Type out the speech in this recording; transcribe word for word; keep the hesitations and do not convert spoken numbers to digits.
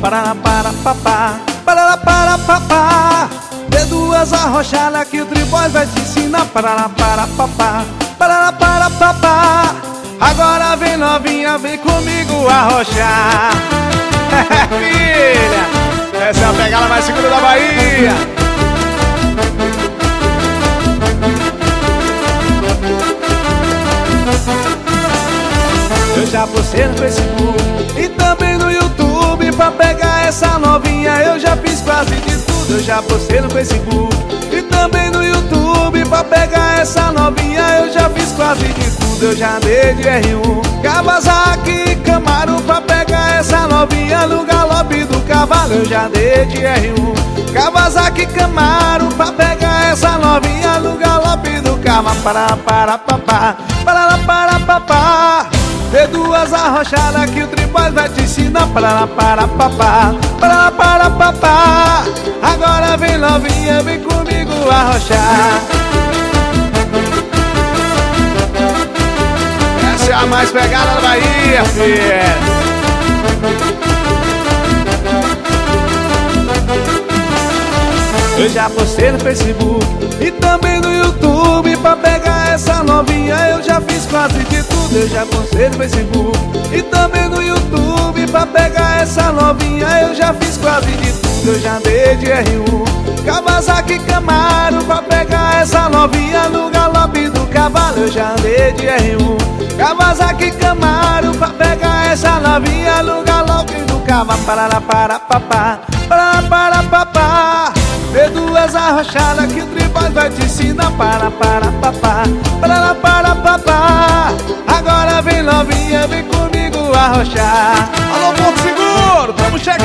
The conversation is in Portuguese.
para para papá, para para papá. Dê duas arrochadas que o Triboy vai te ensinar. Para para papá, para para papá. Agora vem novinha, vem comigo arrochar. Filha, essa é a pegada mais segura da Bahia. Eu já postei no Facebook e também no YouTube. Pra pegar essa novinha eu já fiz quase de tudo. Eu já postei no Facebook e também no YouTube. Pra pegar essa novinha eu já fiz quase de tudo. Eu já dei de R um, Kawasaki e Camaro. Pra pegar essa novinha no galope do cavalo. Eu já dei de R um, Kawasaki e Camaro. Pra pegar essa novinha no galope do cavalo. Para para papá, para para papá. Dê duas arrochadas que o Triboy vai te ensinar. Para para papá, para para papá. Agora vem novinha, vem comigo arrochar. Essa é a mais pegada da Bahia, filha. Eu já postei no Facebook e também no YouTube. Pra pegar essa novinha eu já fiz quase de tudo. Eu já postei no Facebook e também no YouTube. Pra pegar essa novinha eu já fiz quase de tudo. Eu já dei de R um, Kawasaki Camaro. Pra pegar essa novinha no galope do cavalo. Eu já dei de R um, Kawasaki Camaro. Pra pegar essa novinha no galope do cavalo. Para para papá, para para papá. Dê duas arrochadas que o Triboy vai te ensinar. Para para papá, para para papá. Agora vem novinha, vem comigo arrochar. Alô, Porto Seguro, tamo chegando.